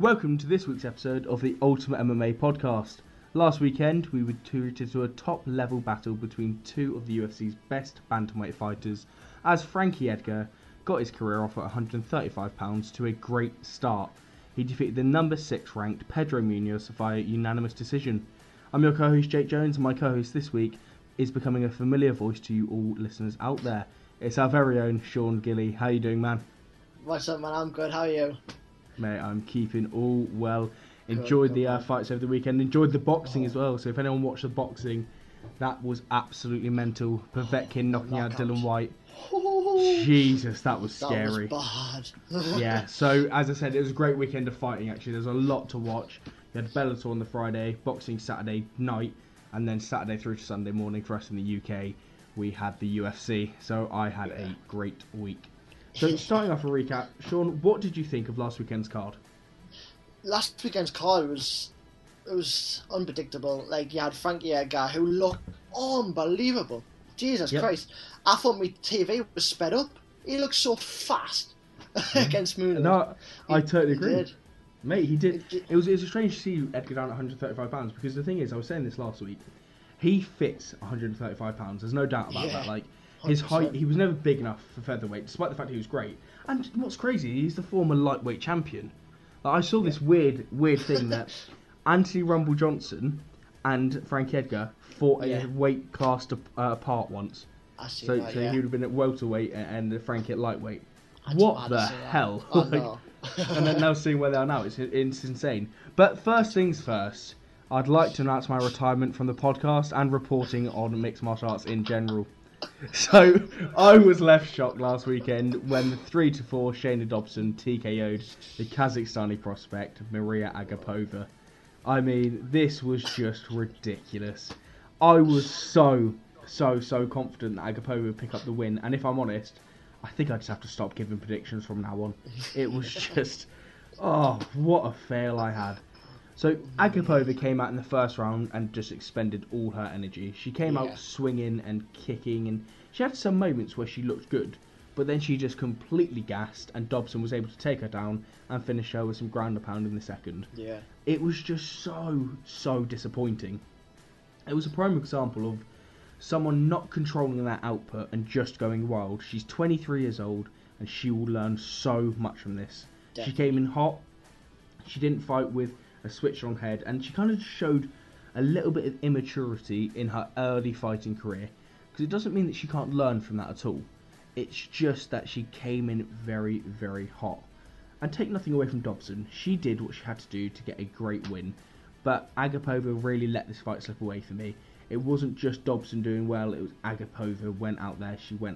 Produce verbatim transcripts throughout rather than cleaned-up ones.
Welcome to this week's episode of the Ultimate M M A Podcast. Last weekend, we were treated to a top-level battle between two of the U F C's best bantamweight fighters, as Frankie Edgar got his career off at one hundred thirty-five pounds to a great start. He defeated the number six ranked Pedro Munoz via unanimous decision. I'm your co-host Jake Jones, and my co-host this week is becoming a familiar voice to you all listeners out there. It's our very own Sean Gilly. How you doing, man? What's up, man? I'm good. How are you? Mate, I'm keeping all well. Enjoyed good, the uh, fights over the weekend. Enjoyed the boxing oh. as well. So if anyone watched the boxing, that was absolutely mental. Povetkin knocking out Dylan White. Jesus, that was scary. That was bad. Yeah, so as I said, it was a great weekend of fighting, actually. There's a lot to watch. You had Bellator on the Friday, boxing Saturday night, and then Saturday through to Sunday morning for us in the U K, we had the U F C. So I had yeah. a great week. So starting off a recap, Sean, what did you think of last weekend's card? Last weekend's card was it was unpredictable. Like, you had Frankie Edgar, who looked unbelievable. Jesus yep. Christ. I thought my T V was sped up. He looked so fast against Munoz. No, I he, totally agree. He did. Mate, he did. It, it was it was strange to see Edgar down at one hundred thirty-five pounds, because the thing is, I was saying this last week, he fits one hundred thirty-five pounds. There's no doubt about yeah. that. Like, his height, he was never big enough for featherweight, despite the fact he was great. And what's crazy, he's the former lightweight champion. Like, I saw this yeah. weird, weird thing that Anthony Rumble Johnson and Frank Edgar fought yeah. a weight class to, uh, apart once. I see so, that, so yeah. he would have been at welterweight and Frank at lightweight. I what the hell? Oh, like, no. And then now seeing where they are now, it's, it's insane. But first things first, I'd like to announce my retirement from the podcast and reporting on mixed martial arts in general. So, I was left shocked last weekend when the three to four Shayna Dobson T K O'd the Kazakhstani prospect Maria Agapova. I mean, this was just ridiculous. I was so, so, so confident that Agapova would pick up the win, and if I'm honest, I think I just have to stop giving predictions from now on. It was just, oh, what a fail I had. So Agapova came out in the first round and just expended all her energy. She came yeah. out swinging and kicking, and she had some moments where she looked good, but then she just completely gassed, and Dobson was able to take her down and finish her with some ground and pound in the second. Yeah. It was just so, so disappointing. It was a prime example of someone not controlling their output and just going wild. She's twenty-three years old, and she will learn so much from this. Definitely. She came in hot. She didn't fight with a switch on head, and she kind of showed a little bit of immaturity in her early fighting career, because it doesn't mean that she can't learn from that at all. It's just that she came in very, very hot. And take nothing away from Dobson, she did what she had to do to get a great win, but Agapova really let this fight slip away for me. It wasn't just Dobson doing well, it was Agapova went out there, she went.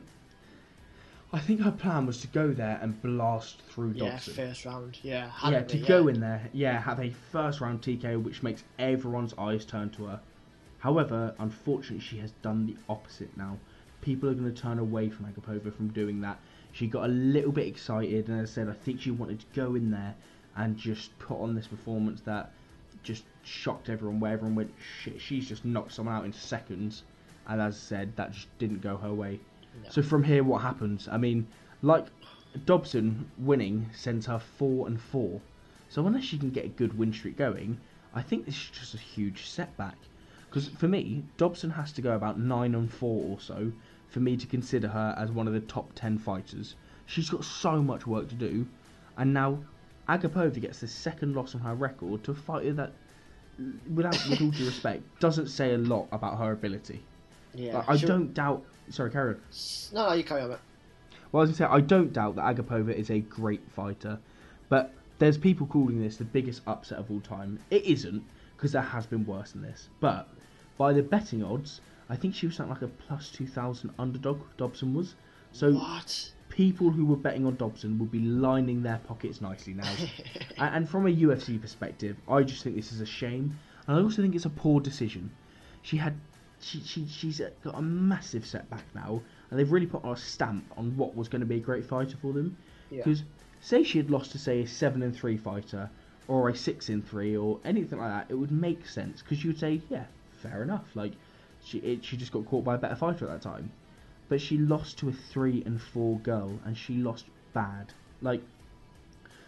I think her plan was to go there and blast through Dobson. Yeah, first round, yeah. Yeah, to yeah. go in there, yeah, have a first round T K O, which makes everyone's eyes turn to her. However, unfortunately, she has done the opposite now. People are going to turn away from Agapova from doing that. She got a little bit excited, and as I said, I think she wanted to go in there and just put on this performance that just shocked everyone, where everyone went, shit, she's just knocked someone out in seconds. And as I said, that just didn't go her way. No. So from here, what happens? I mean, like, Dobson winning sends her four and four. So unless she can get a good win streak going, I think this is just a huge setback. Because for me, Dobson has to go about nine and four or so for me to consider her as one of the top ten fighters. She's got so much work to do, and now Agapova gets the second loss on her record to a fighter that, without with all due respect, doesn't say a lot about her ability. Yeah, like, I sure. don't doubt. Sorry, carry on. No, no, you carry on, mate. Well, as I say, I don't doubt that Agapova is a great fighter, but there's people calling this the biggest upset of all time. It isn't, because there has been worse than this. But by the betting odds, I think she was something like a plus two thousand underdog, Dobson was. So what? People who were betting on Dobson will be lining their pockets nicely now. and, and from a U F C perspective, I just think this is a shame. And I also think it's a poor decision. She had... She, she she's got a massive setback now, and they've really put a stamp on what was going to be a great fighter for them. Because yeah. say she had lost to, say, a seven and three fighter, or a six and three, or anything like that, it would make sense. Because you would say, yeah, fair enough. Like, she it, she just got caught by a better fighter at that time. But she lost to a three and four girl, and she lost bad. Like,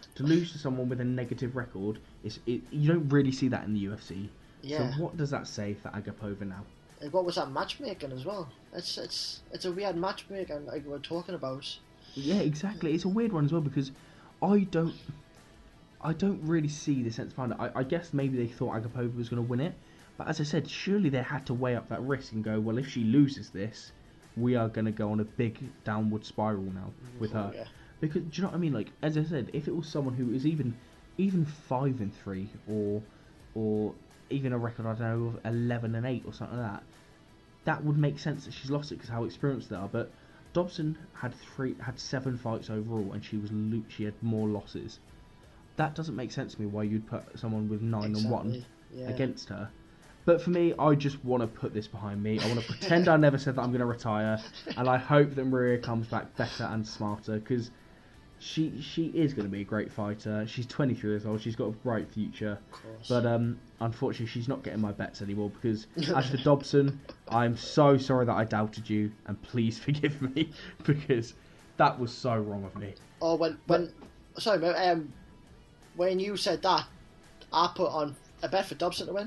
To lose to someone with a negative record, is it, you don't really see that in the U F C. Yeah. So what does that say for Agapova now? Like, what was that matchmaking as well? It's it's it's a weird matchmaking like we're talking about. Yeah, exactly. It's a weird one as well because I don't, I don't really see the sense behind it. I, I guess maybe they thought Agapova was going to win it, but as I said, surely they had to weigh up that risk and go, well, if she loses this, we are going to go on a big downward spiral now with her. Yeah. Because do you know what I mean? Like as I said, if it was someone who is even, even five and three or, or even a record I don't know of eleven and eight or something like that, that would make sense that she's lost it because how experienced they are. But Dobson had three, had seven fights overall, and she was lo- she had more losses. That doesn't make sense to me. Why you'd put someone with nine Exactly. and one Yeah. against her? But for me, I just want to put this behind me. I want to pretend I never said that I'm going to retire, and I hope that Maria comes back better and smarter because she she is going to be a great fighter. She's twenty-three years old. She's got a bright future. Of course. But um, unfortunately, she's not getting my bets anymore because as for Dobson, I'm so sorry that I doubted you, and please forgive me because that was so wrong of me. Oh, when when sorry, mate, um, when you said that, I put on a bet for Dobson to win.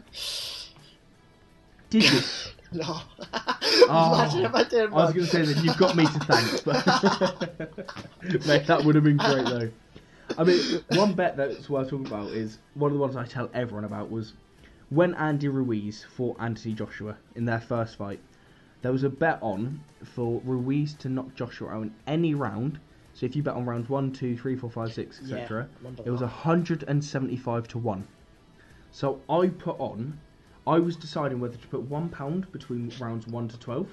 Did you? No. Oh, Imagine if I did. I was going to say that you've got me to thank, but mate, that would have been great though. I mean, one bet that's worth talking about is one of the ones I tell everyone about was when Andy Ruiz fought Anthony Joshua in their first fight. There was a bet on for Ruiz to knock Joshua out in any round. So if you bet on rounds one, two, three, four, five, six, et cetera, Yeah, it was one hundred seventy-five to one. So I put on, I was deciding whether to put one pound between rounds one to twelve,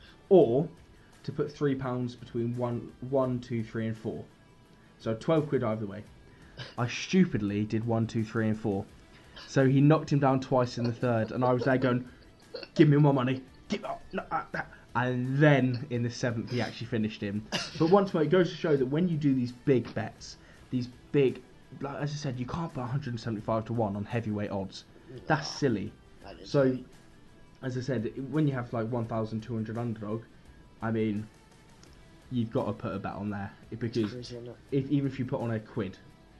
or to put three pounds between one, one, two, three, and four. So twelve quid either way. I stupidly did one, two, three, and four. So he knocked him down twice in the third, and I was there going, "Give me my money." Give up, no, uh, uh. And then in the seventh, he actually finished him. But once more, it goes to show that when you do these big bets, these big, like, as I said, you can't put one hundred seventy-five to one on heavyweight odds. That's silly. That is So, silly. as I said, when you have like one thousand two hundred underdog, I mean, you've got to put a bet on there because Crazy, isn't it? if even if you put on a quid,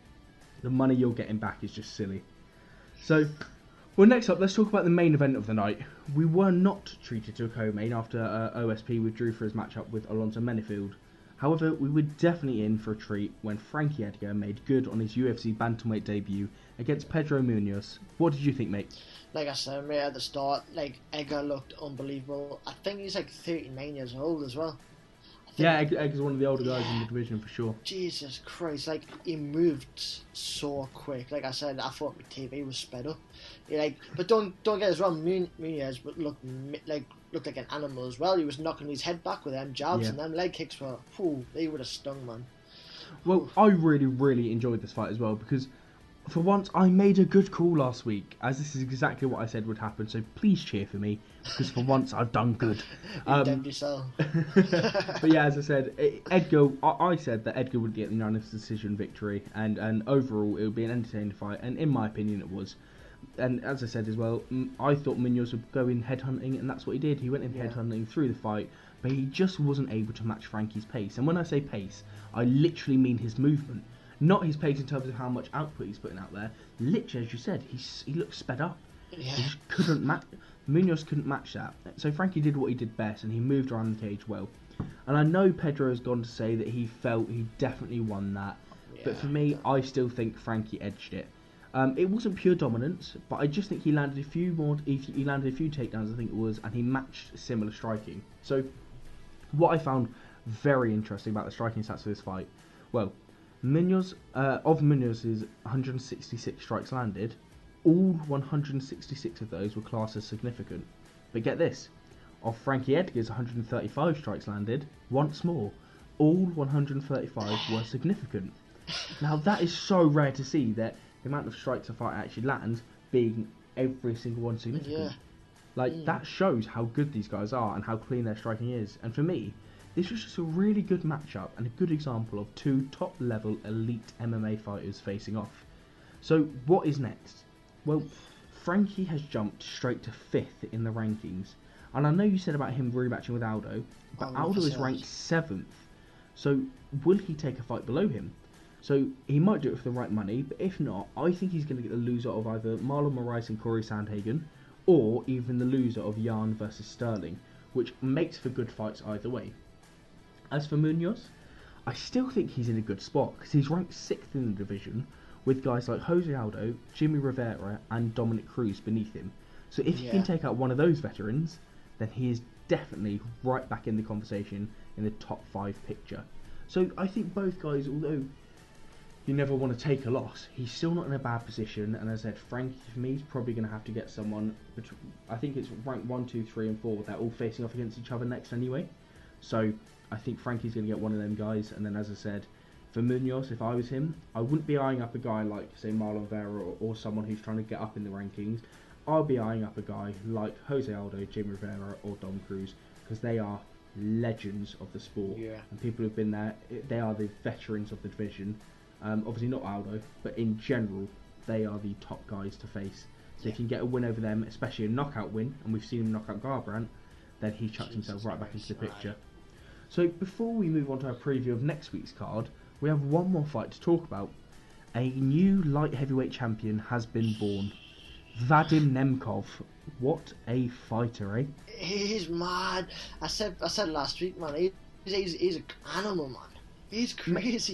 the money you're getting back is just silly. So, well, next up, let's talk about the main event of the night. We were not treated to a co-main after uh, O S P withdrew for his matchup with Alonzo Menifield. However, we were definitely in for a treat when Frankie Edgar made good on his U F C bantamweight debut against Pedro Munoz. What did you think, mate? Like I said, mate, at the start, like Edgar looked unbelievable. I think he's like thirty-nine years old as well. I think, Yeah, Ed- Edgar's one of the older guys in the division for sure. Jesus Christ, like he moved so quick. Like I said, I thought my T V was sped up. Yeah, like, but don't don't get us wrong, Mun- Munez but looked mi- like looked like an animal as well. He was knocking his head back with them jabs Yeah. and them leg kicks were, whew, they would have stung, man. Well, I really, really enjoyed this fight as well because for once I made a good call last week, as this is exactly what I said would happen. So please cheer for me because for once I've done good. You Um, damned yourself. but yeah, as I said, it, Edgar. I, I said that Edgar would get the unanimous decision victory, and, and overall it would be an entertaining fight, and in my opinion, it was. And as I said as well, m- I thought Munoz would go in headhunting, and that's what he did. He went in Yeah. headhunting through the fight, but he just wasn't able to match Frankie's pace. And when I say pace, I literally mean his movement, not his pace in terms of how much output he's putting out there. Literally, as you said, he's, he looks sped up. He Yeah. just couldn't match. Munoz couldn't match that. So Frankie did what he did best, and he moved around the cage well. And I know Pedro has gone to say that he felt he definitely won that, but for me, I still think Frankie edged it. Um, it wasn't pure dominance, but I just think he landed a few more. He, he landed a few takedowns, I think it was, and he matched similar striking. So, what I found very interesting about the striking stats of this fight, well, Munoz uh, of Munoz's one hundred sixty-six strikes landed, all one hundred sixty-six of those were classed as significant. But get this, of Frankie Edgar's one hundred thirty-five strikes landed, once more, all one hundred thirty-five were significant. Now that is so rare to see, that the amount of strikes a fight actually lands being every single one significant. Yeah. Like, Mm. that shows how good these guys are and how clean their striking is. And for me, this was just a really good matchup and a good example of two top-level elite M M A fighters facing off. So, what is next? Well, Frankie has jumped straight to fifth in the rankings. And I know you said about him rematching with Aldo, but Oh, Aldo is yes. ranked seventh. So, will he take a fight below him? So he might do it for the right money, but if not, I think he's going to get the loser of either Marlon Moraes and Corey Sandhagen, or even the loser of Jan versus Sterling, which makes for good fights either way. As for Munoz, I still think he's in a good spot because he's ranked sixth in the division with guys like Jose Aldo, Jimmy Rivera and Dominic Cruz beneath him. So if Yeah. he can take out one of those veterans, then he is definitely right back in the conversation in the top five picture. So I think both guys, although you never want to take a loss, he's still not in a bad position. And as I said, Frankie for me is probably going to have to get someone between, I think it's ranked one, two, three and four. They're all facing off against each other next anyway. So I think Frankie's going to get one of them guys. And then as I said, for Munoz, if I was him, I wouldn't be eyeing up a guy like, say, Marlon Vera or, or someone who's trying to get up in the rankings. I'll be eyeing up a guy like Jose Aldo, Jimmy Rivera or Dom Cruz, because they are legends of the sport. Yeah. And people who've been there, they are the veterans of the division. Um, obviously not Aldo, but in general, they are the top guys to face. So Yeah. if you can get a win over them, especially a knockout win, and we've seen him knock out Garbrandt, then he chucks Jesus himself right back into the Christ, picture. right. So before we move on to our preview of next week's card, we have one more fight to talk about. A new light heavyweight champion has been born. Vadim Nemkov. What a fighter, eh? He's mad. I said I said last week, man. He, he's he's an animal, man. He's crazy.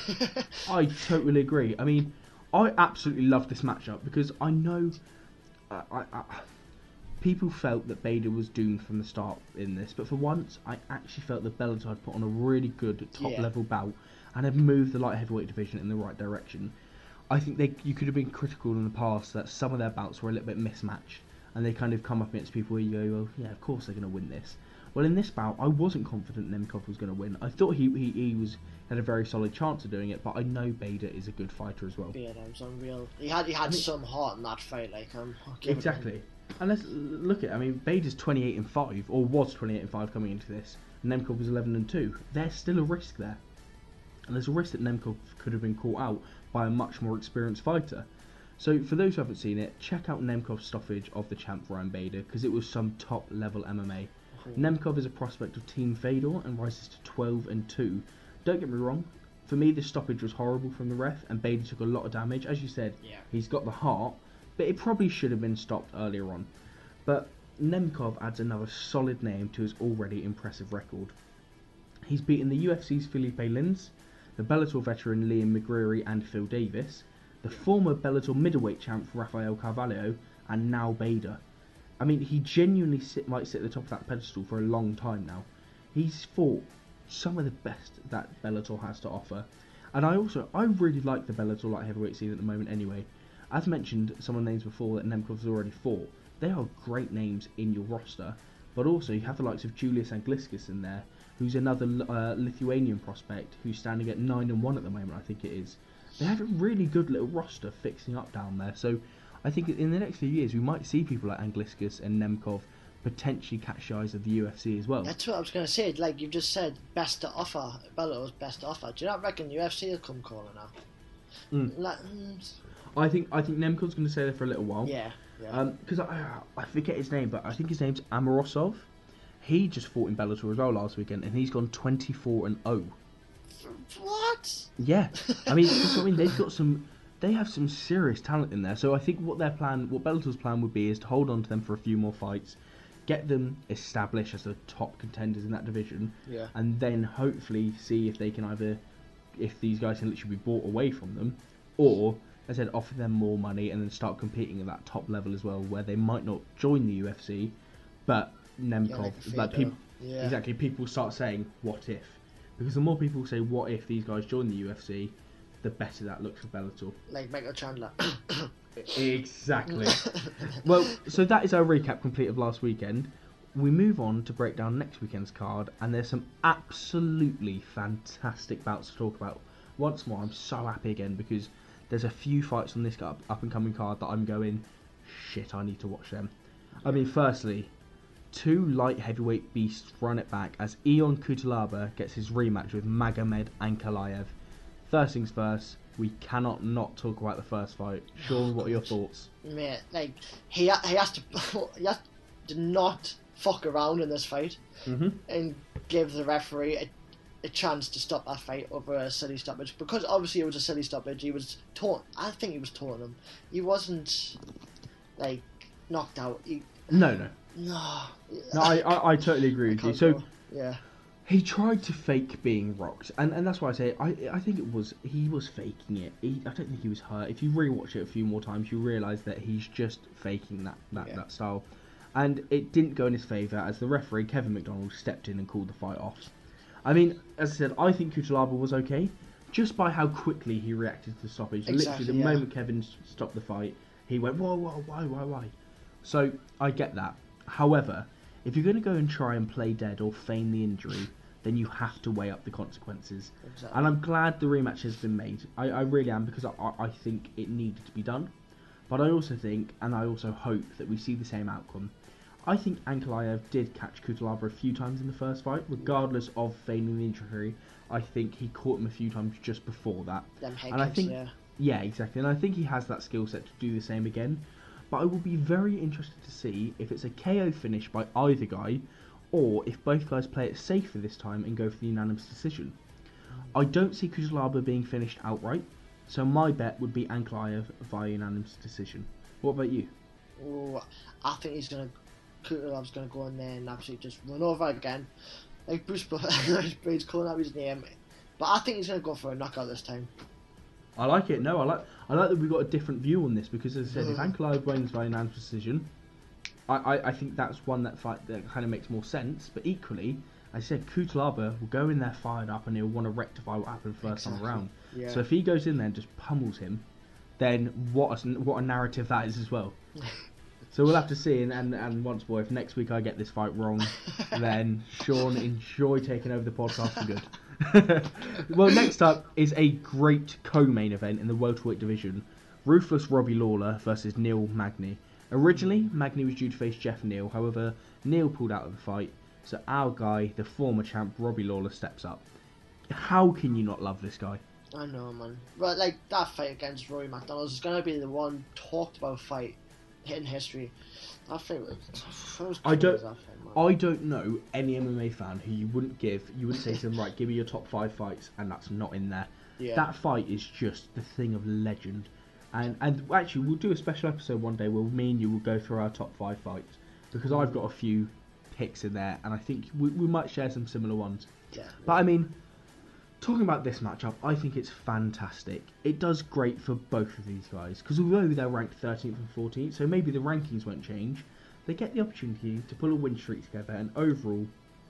I totally agree. I mean, I absolutely love this matchup because I know I, I, I, people felt that Bader was doomed from the start in this, but for once, I actually felt that Bellator had put on a really good top-level Yeah. bout and had moved the light heavyweight division in the right direction. I think they you could have been critical in the past that some of their bouts were a little bit mismatched, and they kind of come up against people where you go, well, yeah, of course they're going to win this. Well, in this bout, I wasn't confident Nemkov was going to win. I thought he, he he was had a very solid chance of doing it, but I know Bader is a good fighter as well. Yeah, that was unreal. He had he had I mean- some heart in that fight. Like um, I'll give it Exactly. And let's look at. I mean, Bader's twenty-eight and five, or was twenty-eight and five coming into this. And Nemkov was eleven and two. There's still a risk there, and there's a risk that Nemkov could have been caught out by a much more experienced fighter. So for those who haven't seen it, check out Nemkov's stoppage of the champ Ryan Bader because it was some top level M M A. Nemkov is a prospect of Team Fedor and rises to twelve and two. Don't get me wrong, for me this stoppage was horrible from the ref and Bader took a lot of damage. As you said, Yeah. he's got the heart, but it probably should have been stopped earlier on. But Nemkov adds another solid name to his already impressive record. He's beaten the U F C's Felipe Lins, the Bellator veteran Liam McGreary and Phil Davis, the former Bellator middleweight champ Rafael Carvalho, and now Bader. I mean, he genuinely sit, might sit at the top of that pedestal for a long time now. He's fought some of the best that Bellator has to offer. And I also, I really like the Bellator light heavyweight scene at the moment anyway. As mentioned, some of the names before that Nemkov's already fought, they are great names in your roster. But also, you have the likes of Julius Angliskas in there, who's another uh, Lithuanian prospect who's standing at nine and one at the moment, I think it is. They have a really good little roster fixing up down there. So I think in the next few years, we might see people like Angliskas and Nemkov potentially catch the eyes of the U F C as well. That's what I was going to say. Like you just said, best to offer. Bellator's best to offer. Do you not reckon U F C will come calling now? Mm. Like, mm, I think I think Nemkov's going to stay there for a little while. yeah. Yeah. Because I I forget his name, but I think his name's Amorosov. He just fought in Bellator as well last weekend, and he's gone twenty-four and oh. What? Yeah, I mean, that's what I mean, they've got some, they have some serious talent in there. So I think what their plan, what Bellator's plan would be, is to hold on to them for a few more fights, get them established as the top contenders in that division, Yeah. and then hopefully see if they can either, if these guys can literally be bought away from them, or as I said, offer them more money and then start competing at that top level as well, where they might not join the U F C, but Nemkov, Yeah, like a like Fedor. people, Yeah. exactly, people start saying, what if? Because the more people say, what if these guys join the U F C, the better that looks for Bellator. Like Michael Chandler. Exactly. Well, so that is our recap complete of last weekend. We move on to break down next weekend's card, and there's some absolutely fantastic bouts to talk about. Once more, I'm so happy again because there's a few fights on this up, up and coming card that I'm going, shit, I need to watch them. I mean, firstly, two light heavyweight beasts run it back as Ion Kutalaba gets his rematch with Magomed Ankalaev. First things first, we cannot not talk about the first fight. Sean, what are your thoughts? Mate, like he ha- he has to he has to not fuck around in this fight Mm-hmm. and give the referee a a chance to stop that fight over a silly stoppage, because obviously it was a silly stoppage. He was taunt. I think he was taunting him. He wasn't like knocked out. He, no, no, no. no. I, I, I totally agree with you. So go. yeah, he tried to fake being rocked, and, and that's why I say I I think it was he was faking it. He, I don't think he was hurt. If you rewatch it a few more times, you realise that he's just faking that that, yeah. that style, and it didn't go in his favour as the referee Kevin McDonald stepped in and called the fight off. I mean, as I said, I think Cutelaba was okay, just by how quickly he reacted to the stoppage. Exactly, Literally, the yeah. moment Kevin stopped the fight, he went, whoa, whoa, why, why, why? So, I get that. However, if you're going to go and try and play dead or feign the injury, then you have to weigh up the consequences. Exactly. And I'm glad the rematch has been made. I, I really am, because I, I think it needed to be done. But I also think, and I also hope, that we see the same outcome. I think Ankalaev did catch Cutelaba a few times in the first fight, regardless of feigning the injury. I think he caught him a few times just before that. Them head and I kicks, think, yeah. yeah, exactly. And I think he has that skill set to do the same again. But I will be very interested to see if it's a K O finish by either guy, or if both guys play it safer this time and go for the unanimous decision. I don't see Cutelaba being finished outright, so my bet would be Ankalaev via unanimous decision. What about you? Ooh, I think he's gonna. Kutelaba's going to go in there and absolutely just run over again. Like Bruce Brade's calling out his name. But I think he's going to go for a knockout this time. I like it. No, I like I like that we've got a different view on this, because, as I said, if Ankalaev wins by unanimous decision, I, I, I think that's one that fight that kind of makes more sense. But equally, as I said, Cutelaba will go in there fired up and he'll want to rectify what happened first Exactly. time around. Yeah. So if he goes in there and just pummels him, then what a, what a narrative that is as well. So we'll have to see, and, and, and once more, if next week I get this fight wrong, then Sean, enjoy taking over the podcast for good. Well, next up is a great co-main event in the welterweight division. Ruthless Robbie Lawler versus Neil Magny. Originally, Magny was due to face Jeff Neal, however, Neal pulled out of the fight, so our guy, the former champ, Robbie Lawler, steps up. How can you not love this guy? I know, man. But, like, that fight against Rory McDonald is going to be the one talked about fight in history. I think I don't. I don't know any M M A fan who you wouldn't give. You wouldn't say to them, right, give me your top five fights, and that's not in there. Yeah. That fight is just the thing of legend. And and actually, we'll do a special episode one day where me and you will go through our top five fights, because I've got a few picks in there, and I think we we might share some similar ones. Yeah. But I mean, talking about this matchup, I think it's fantastic. It does great for both of these guys, because although they're ranked thirteenth and fourteenth, so maybe the rankings won't change, they get the opportunity to pull a win streak together and overall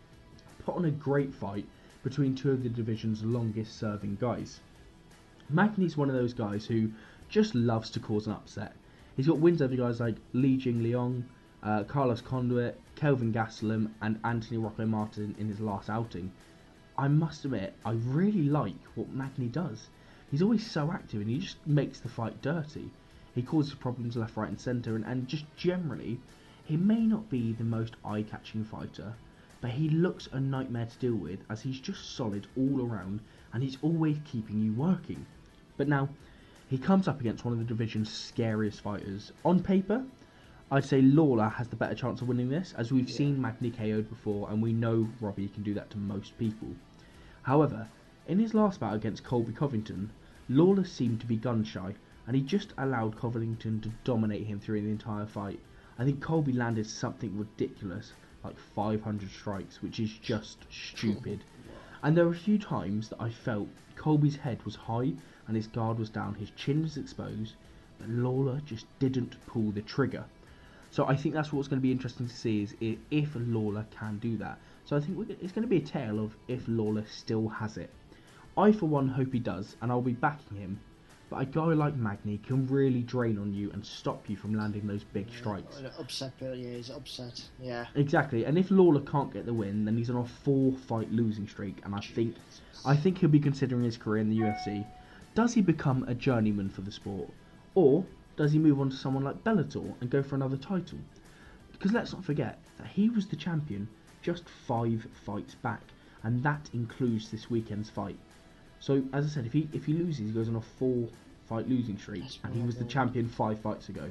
put on a great fight between two of the division's longest serving guys. Magny's one of those guys who just loves to cause an upset. He's got wins over guys like Li Jing Liang, uh, Carlos Conduit, Kelvin Gastelum, and Anthony Rocco Martin in his last outing. I must admit, I really like what Magny does. He's always so active and he just makes the fight dirty. He causes problems left, right and centre, and, and just generally, he may not be the most eye-catching fighter, but he looks a nightmare to deal with as he's just solid all around and he's always keeping you working. But now, he comes up against one of the division's scariest fighters. On paper, I'd say Lawler has the better chance of winning this, as we've yeah. seen Magny K O'd before, and we know Robbie can do that to most people. However, in his last bout against Colby Covington, Lawler seemed to be gun-shy, and he just allowed Covington to dominate him through the entire fight. I think Colby landed something ridiculous, like five hundred strikes, which is just stupid. And there were a few times that I felt Colby's head was high and his guard was down, his chin was exposed, but Lawler just didn't pull the trigger. So I think that's what's going to be interesting to see, is if Lawler can do that. So I think it's going to be a tale of if Lawler still has it. I for one hope he does, and I'll be backing him, but a guy like Magny can really drain on you and stop you from landing those big yeah, strikes. Upset, yeah, he's upset, yeah. Exactly, and if Lawler can't get the win, then he's on a four-fight losing streak, and I think, I think he'll be considering his career in the U F C. Does he become a journeyman for the sport, or does he move on to someone like Bellator and go for another title? Because let's not forget that he was the champion just five fights back, and that includes this weekend's fight. So, as I said, if he if he loses, he goes on a four-fight losing streak, That's and he was the champion five fights ago.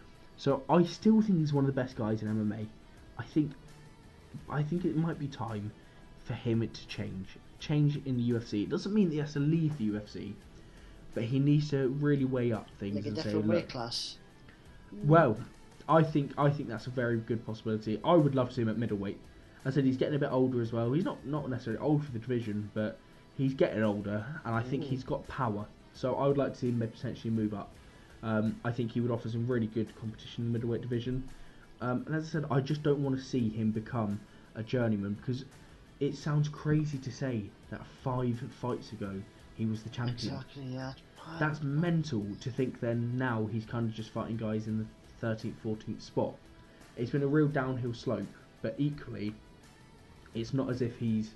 So, I still think he's one of the best guys in M M A. I think, I think it might be time for him to change. Change in the U F C. It doesn't mean that he has to leave the U F C, but he needs to really weigh up things Like a and say, different weight look, class. well, I think I think that's a very good possibility. I would love to see him at middleweight. I said he's getting a bit older as well. He's not, not necessarily old for the division, but he's getting older, and I think Ooh. he's got power. So I would like to see him potentially move up. Um, I think he would offer some really good competition in the middleweight division. Um, and as I said, I just don't want to see him become a journeyman, because it sounds crazy to say that five fights ago he was the champion. Exactly, yeah. That's mental to think then now he's kind of just fighting guys in the thirteenth, fourteenth spot. It's been a real downhill slope, but equally, it's not as if he's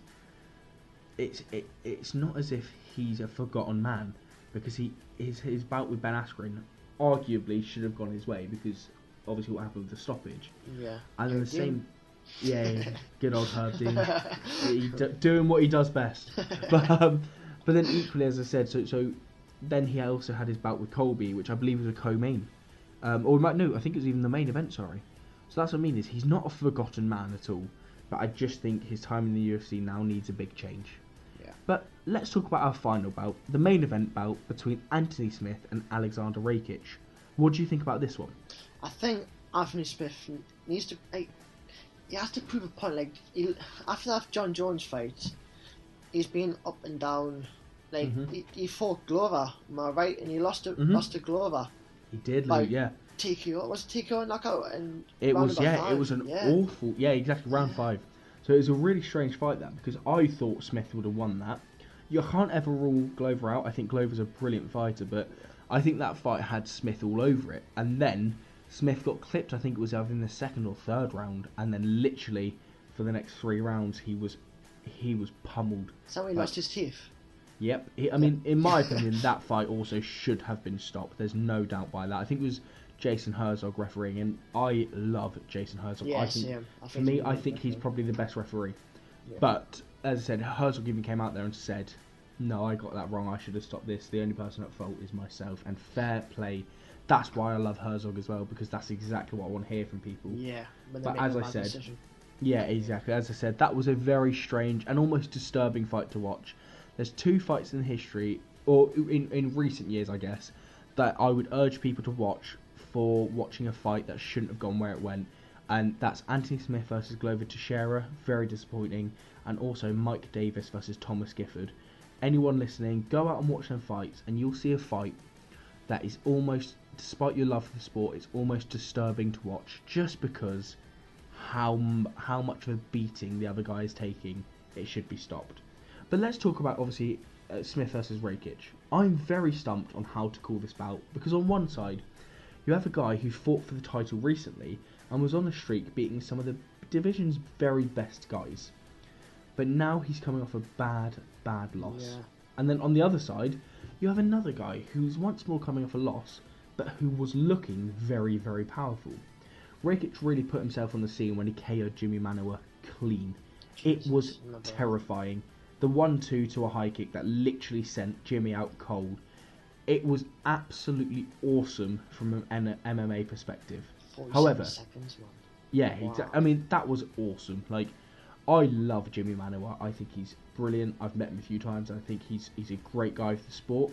it's it, it's not as if he's a forgotten man, because he his his bout with Ben Askren arguably should have gone his way, because obviously what happened with the stoppage. Yeah. And then the Dean. same, yeah, good old Herb Dean, he, d- doing what he does best. But um, but then equally, as I said, so so then he also had his bout with Colby, which I believe was a co-main, um, or might no, I think it was even the main event. Sorry. So that's what I mean, is he's not a forgotten man at all. But I just think his time in the U F C now needs a big change. Yeah. But let's talk about our final bout, the main event bout between Anthony Smith and Alexander Rakic. What do you think about this one? I think Anthony Smith needs to. Like, he has to prove a point. Like he, after that John Jones fight, he's been up and down. Like Mhm. he, he fought Glover, am I right? And he lost to Mhm. lost to Glover. He did, Like, Luke, yeah. T K O was it T K O knockout and It round was, number yeah, five. it was an yeah. awful, yeah, exactly, round Yeah. five. So it was a really strange fight, that, because I thought Smith would have won that. You can't ever rule Glover out. I think Glover's a brilliant fighter, but I think that fight had Smith all over it. And then Smith got clipped, I think it was either in the second or third round, and then literally for the next three rounds he was he was pummeled. Somebody Like- lost his teeth. Yep. He, I mean, in my opinion, that fight also should have been stopped. There's no doubt by that. I think it was Jason Herzog refereeing, and I love Jason Herzog. Yeah, I think, same. I for think me, he's I really think good, he's yeah. probably the best referee. Yeah. But as I said, Herzog even came out there and said, "No, I got that wrong. I should have stopped this. The only person at fault is myself." And fair play. That's why I love Herzog as well, because that's exactly what I want to hear from people. Yeah, when they But make as a I bad said, decision. Yeah, exactly. As I said, that was a very strange and almost disturbing fight to watch. There's two fights in history, or in, in recent years, I guess, that I would urge people to watch for watching a fight that shouldn't have gone where it went. And that's Anthony Smith versus Glover Teixeira, very disappointing. And also Mike Davis versus Thomas Gifford. Anyone listening, go out and watch them fights, and you'll see a fight that is almost, despite your love for the sport, it's almost disturbing to watch, just because how m- how much of a beating the other guy is taking. It should be stopped. But let's talk about, obviously, uh, Smith versus Rakic. I'm very stumped on how to call this bout, because on one side you have a guy who fought for the title recently and was on a streak beating some of the division's very best guys, but now he's coming off a bad bad loss. Yeah. And then on the other side you have another guy who's once more coming off a loss, but who was looking very very powerful. Rakic really put himself on the scene when he K O'd Jimmy Manuwa clean. It was Jesus, another- terrifying. The one two to a high kick that literally sent Jimmy out cold. It was absolutely awesome from an M M A perspective. forty-seven However, seconds, man. yeah, Wow. exa- I mean, that was awesome. Like, I love Jimmy Manuwa. I think he's brilliant. I've met him a few times. I think he's he's a great guy for the sport.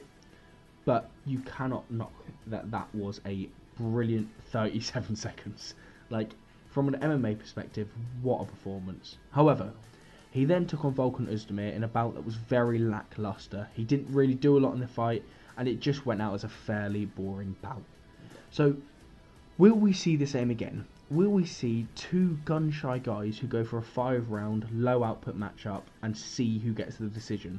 But you cannot knock that that was a brilliant thirty-seven seconds. Like, from an M M A perspective, what a performance. However, he then took on Volkan Ozdemir in a bout that was very lackluster. He didn't really do a lot in the fight, and it just went out as a fairly boring bout. So, will we see the same again? Will we see two gun-shy guys who go for a five-round, low-output matchup and see who gets the decision?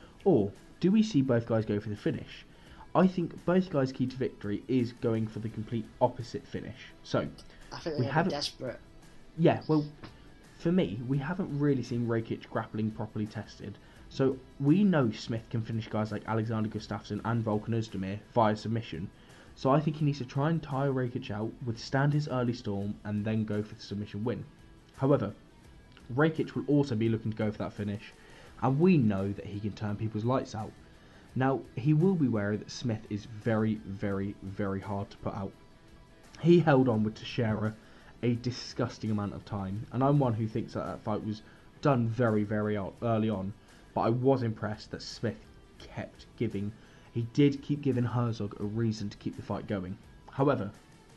Or do we see both guys go for the finish? I think both guys' key to victory is going for the complete opposite finish. So, I think we they're haven't- desperate. yeah, well, for me, we haven't really seen Rakic grappling properly tested. So we know Smith can finish guys like Alexander Gustafsson and Volkan Ozdemir via submission. So I think he needs to try and tire Rakic out, withstand his early storm, and then go for the submission win. However, Rakic will also be looking to go for that finish, and we know that he can turn people's lights out. Now, he will be wary that Smith is very, very, very hard to put out. He held on with Teixeira a disgusting amount of time, and I'm one who thinks that that fight was done very, very early on, but I was impressed that Smith kept giving, he did keep giving Herzog a reason to keep the fight going. However,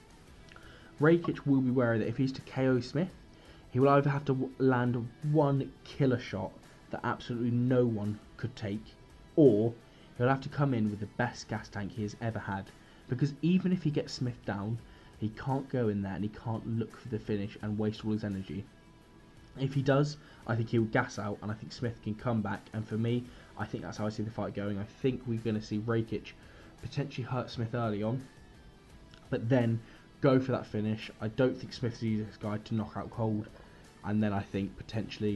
Rakic will be wary that if he's to K O Smith, he will either have to land one killer shot that absolutely no one could take, or he'll have to come in with the best gas tank he has ever had. Because even if he gets Smith down, he can't go in there and he can't look for the finish and waste all his energy. If he does, I think he'll gas out, and I think Smith can come back. And for me, I think that's how I see the fight going. I think we're going to see Rakic potentially hurt Smith early on, but then go for that finish. I don't think Smith's the easiest guy to knock out cold, and then I think potentially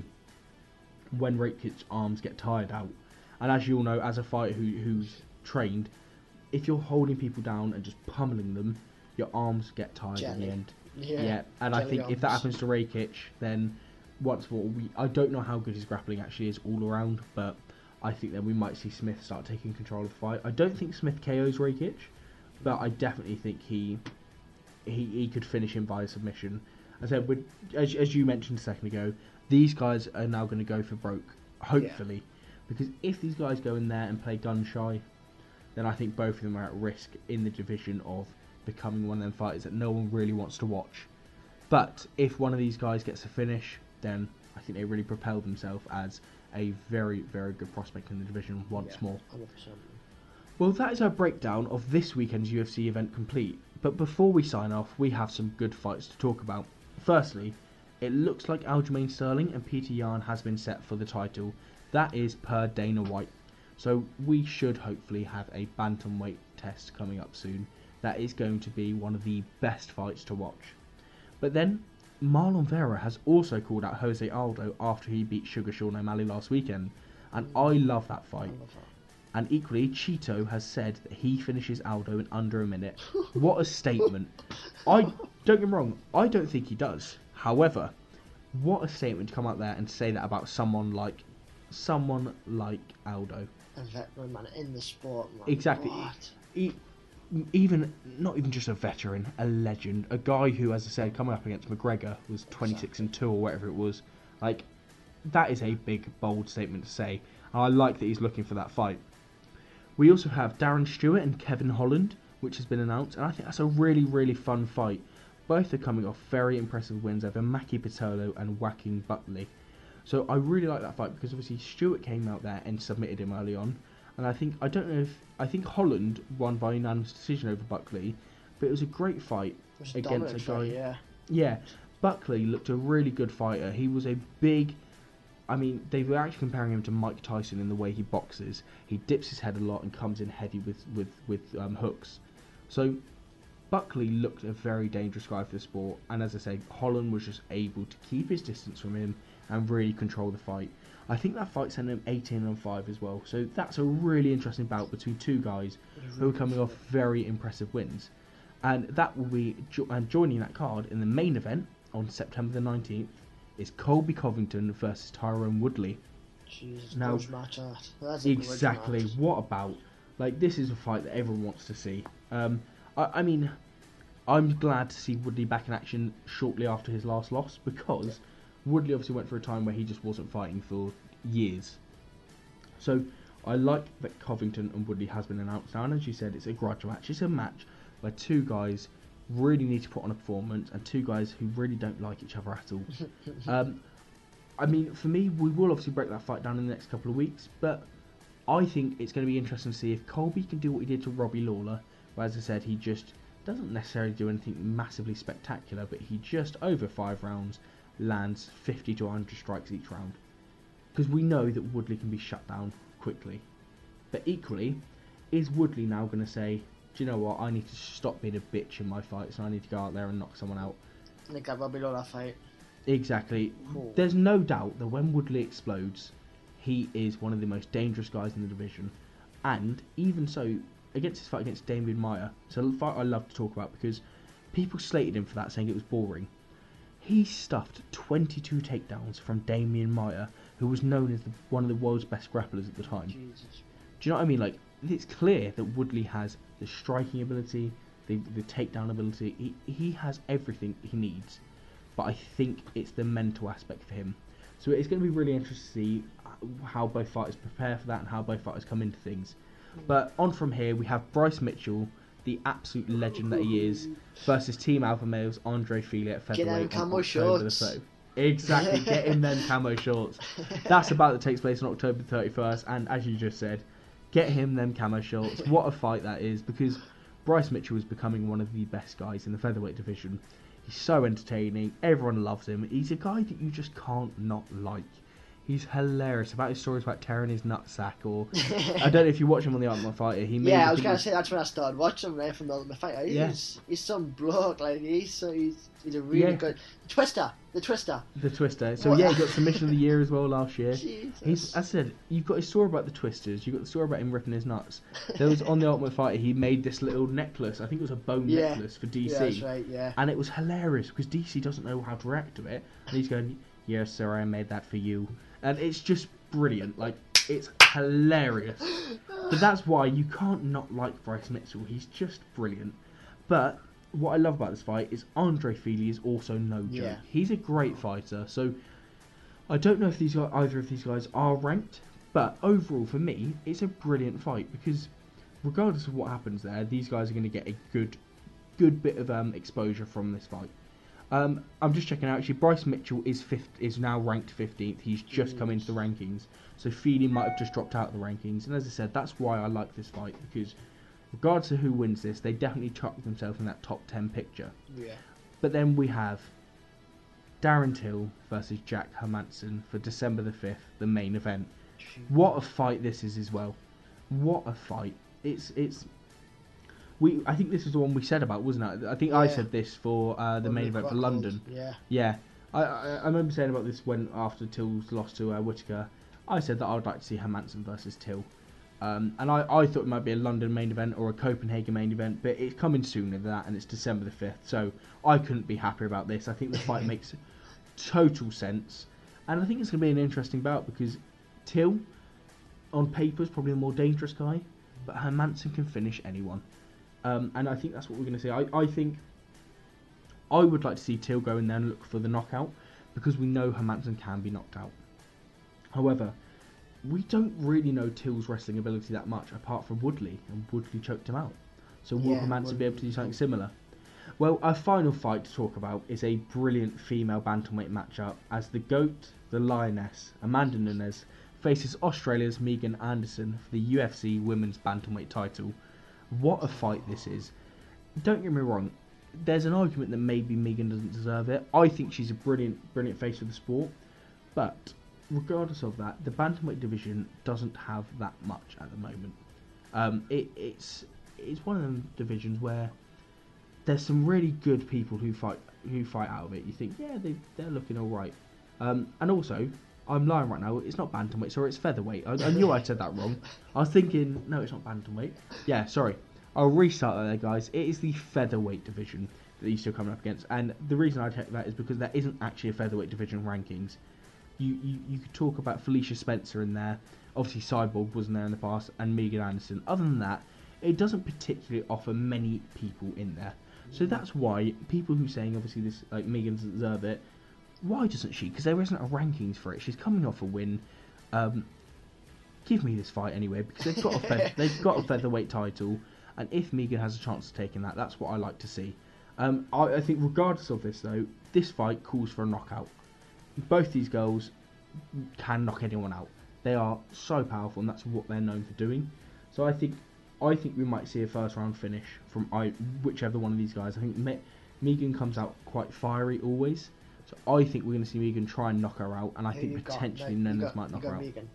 when Rakic's arms get tired out, and as you all know, as a fighter who, who's trained, if you're holding people down and just pummeling them, your arms get tired Jelly. in the end. Yeah, yeah and I think arms. if that happens to Rakic, then once more, we I don't know how good his grappling actually is all around, but I think then we might see Smith start taking control of the fight. I don't think Smith K Os Rakic, but I definitely think he he, he could finish him by submission. As I said, with, as, as you mentioned a second ago, these guys are now going to go for broke, hopefully, yeah. Because if these guys go in there and play gun shy, then I think both of them are at risk in the division of becoming one of them fighters that no one really wants to watch. But if one of these guys gets a finish, then I think they really propel themselves as a very, very good prospect in the division once yeah, more. one hundred percent. Well, that is our breakdown of this weekend's U F C event complete. But before we sign off, we have some good fights to talk about. Firstly, it looks like Aljamain Sterling and Peter Yan has been set for the title. That is per Dana White. So we should hopefully have a bantamweight test coming up soon. That is going to be one of the best fights to watch. But then, Marlon Vera has also called out Jose Aldo after he beat Sugar Sean O'Malley last weekend. And I love that fight. I love that. And equally, Cheeto has said that he finishes Aldo in under a minute. What a statement. I don't get me wrong, I don't think he does. However, what a statement to come out there and say that about someone like someone like Aldo. A veteran man in the sport, man. Exactly. What? He, even not even just a veteran, a legend, a guy who, as I said, coming up against McGregor was twenty-six and two or whatever it was. Like, that is a big, bold statement to say. And I like that he's looking for that fight. We also have Darren Stewart and Kevin Holland, which has been announced, and I think that's a really, really fun fight. Both are coming off very impressive wins over Maki Pitolo and Joaquin Buckley. So I really like that fight because obviously Stewart came out there and submitted him early on, and I think I don't know if I think Holland won by unanimous decision over Buckley, but it was a great fight It was a against a dominant guy. fight, yeah. Yeah, Buckley looked a really good fighter. He was a big. I mean, they were actually comparing him to Mike Tyson in the way he boxes. He dips his head a lot and comes in heavy with with with um, hooks. So Buckley looked a very dangerous guy for the sport, and as I say, Holland was just able to keep his distance from him and really control the fight. I think that fight sent him eighteen and five as well. So that's a really interesting bout between two guys who are coming off very impressive wins, and that will be jo- and joining that card in the main event on September the nineteenth. Is Colby Covington versus Tyrone Woodley. Jesus, now, grudge match that. That's a exactly. grudge match. What about? Like, this is a fight that everyone wants to see. Um, I, I mean, I'm glad to see Woodley back in action shortly after his last loss because yeah. Woodley obviously went for a time where he just wasn't fighting for years. So I like that Covington and Woodley has been announced now, and as you said, it's a grudge match. It's a match where two guys really need to put on a performance, and two guys who really don't like each other at all. um, I mean, for me, we will obviously break that fight down in the next couple of weeks, but I think it's going to be interesting to see if Colby can do what he did to Robbie Lawler, where, as I said, he just doesn't necessarily do anything massively spectacular, but he just, over five rounds, lands fifty to one hundred strikes each round. Because we know that Woodley can be shut down quickly. But equally, is Woodley now going to say, do you know what, I need to stop being a bitch in my fights and I need to go out there and knock someone out? Nick at Robbie Lawler fight. Exactly. Cool. There's no doubt that when Woodley explodes, he is one of the most dangerous guys in the division. And even so, against his fight against Damian Maia, it's a fight I love to talk about because people slated him for that, saying it was boring. He stuffed twenty-two takedowns from Damian Maia, who was known as the, one of the world's best grapplers at the time. Jesus. Do you know what I mean? Like, it's clear that Woodley has the striking ability, the the takedown ability. He he has everything he needs, but I think it's the mental aspect for him. So it's going to be really interesting to see how both fighters prepare for that and how both fighters come into things. But on from here, we have Bryce Mitchell, the absolute legend that he is, versus Team Alpha Male's Andre Fili at featherweight on October the thirtieth. Exactly, get in them camo shorts. That's about that takes place on October thirty-first, and as you just said, get him them camo shorts. What a fight that is, because Bryce Mitchell is becoming one of the best guys in the featherweight division. He's so entertaining, everyone loves him. He's a guy that you just can't not like. He's hilarious about his stories about tearing his nutsack, or I don't know if you watch him on the Ultimate Fighter. He made yeah, I was gonna say that's when I started watching him, right, from the Ultimate Fighter. He's Yeah. he's some bloke, like he's so he's he's a really Yeah. good Twister, the Twister. The Twister. So What? yeah, he got Submission of the Year as well last year. Jesus. He's, I said, you've got his story about the Twisters. You've got the story about him ripping his nuts. There was on the Ultimate Fighter, he made this little necklace. I think it was a bone Yeah. necklace for D C. Yeah, that's right. Yeah. And it was hilarious because D C doesn't know how to react to it. And he's going, "Yes, sir, I made that for you." And it's just brilliant. Like, it's hilarious. But that's why you can't not like Bryce Mitchell. He's just brilliant. But what I love about this fight is Andre Fili is also no joke. Yeah. He's a great fighter. So I don't know if these guys, either of these guys are ranked. But overall, for me, it's a brilliant fight because regardless of what happens there, these guys are going to get a good, good bit of um, exposure from this fight. Um, I'm just checking out. Actually, Bryce Mitchell is fifth, is now ranked fifteenth. He's just come into the rankings, so Fili might have just dropped out of the rankings. And as I said, that's why I like this fight, because regardless of who wins this, they definitely chuck themselves in that top ten picture. Yeah. But then we have Darren Till versus Jack Hermansson for December the fifth, the main event. What a fight this is as well. What a fight. It's it's. We, I think this is the one we said about, wasn't it? I think I Yeah. said this for uh, the What main they event for called. London. Yeah. Yeah, I, I, I remember saying about this when after Till's loss to uh, Whittaker. I said that I would like to see Hermansson versus Till, um, and I, I thought it might be a London main event or a Copenhagen main event, but it's coming sooner than that, and it's December the fifth. So I couldn't be happier about this. I think the fight makes total sense, and I think it's going to be an interesting bout because Till, on paper, is probably a more dangerous guy, but Hermansson can finish anyone. Um, and I think that's what we're going to see. I, I think I would like to see Till go in there and look for the knockout because we know Hermansson can be knocked out. However, we don't really know Till's wrestling ability that much apart from Woodley, and Woodley choked him out. So will Yeah, Hermansson be able to do Woodley. something similar? Well, our final fight to talk about is a brilliant female bantamweight matchup as the GOAT, the Lioness, Amanda Nunes, faces Australia's Megan Anderson for the U F C Women's Bantamweight title. What a fight this is. Don't get me wrong, there's an argument that maybe Megan doesn't deserve it. I think she's a brilliant, brilliant face of the sport. But regardless of that, the bantamweight division doesn't have that much at the moment. Um, it, it's it's one of them divisions where there's some really good people who fight who fight out of it. You think, yeah, they they're looking all right. Um, and also, I'm lying right now. It's not bantamweight, sorry, it's featherweight. I, I knew I said that wrong. I was thinking, no, it's not bantamweight. Yeah, sorry. I'll restart that there, guys. It is the featherweight division that these two are coming up against. And the reason I take that is because there isn't actually a featherweight division rankings. You, you you could talk about Felicia Spencer in there. Obviously, Cyborg wasn't there in the past, and Megan Anderson. Other than that, it doesn't particularly offer many people in there. So that's why people who are saying, obviously, this like Megan doesn't deserve it, why doesn't she? Because there isn't a rankings for it. She's coming off a win. Um, give me this fight anyway, because they've got a fe- they've got a featherweight title, and if Megan has a chance of taking that, that's what I like to see. Um, I, I think regardless of this though, this fight calls for a knockout. Both these girls can knock anyone out. They are so powerful, and that's what they're known for doing. So I think I think we might see a first round finish from I, whichever one of these guys. I think Me- Megan comes out quite fiery always. So I think we're going to see Megan try and knock her out, and I Who think you got? potentially No, you Nunes got- might you knock got her out. Megan.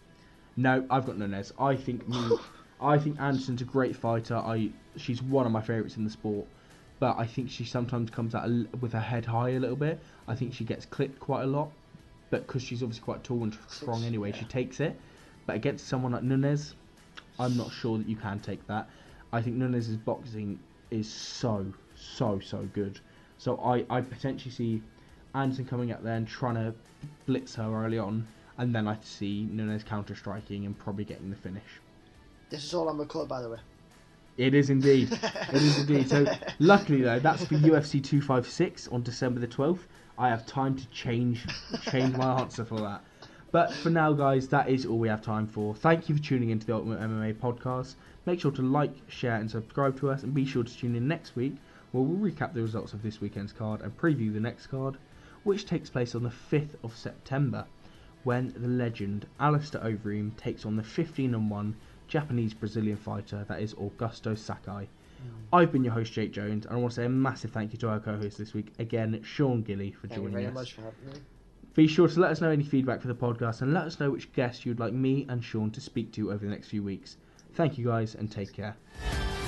No, I've got Nunes. I think me, I think Anderson's a great fighter. I she's one of my favourites in the sport, but I think she sometimes comes out a l- with her head high a little bit. I think she gets clipped quite a lot, but because she's obviously quite tall and strong anyway, yeah. she takes it. But against someone like Nunes, I'm not sure that you can take that. I think Nunes' boxing is so, so, so good. So I, I potentially see Anderson coming out there and trying to blitz her early on, and then I see Nunes counter-striking and probably getting the finish. This is all on record, by the way. It is indeed. It is indeed. So luckily though, that's for U F C two fifty-six on December the twelfth. I have time to change change my answer for that. But for now, guys, that is all we have time for. Thank you for tuning into the Ultimate M M A podcast. Make sure to like, share, and subscribe to us, and be sure to tune in next week where we'll recap the results of this weekend's card and preview the next card, which takes place on the fifth of September, when the legend Alistair Overeem takes on the fifteen and one Japanese-Brazilian fighter that is Augusto Sakai. Mm. I've been your host, Jake Jones, and I want to say a massive thank you to our co-host this week, again, Sean Gilly, for thank joining us. Thank you very much for having me. Be sure to let us know any feedback for the podcast and let us know which guests you'd like me and Sean to speak to over the next few weeks. Thank you guys and take care.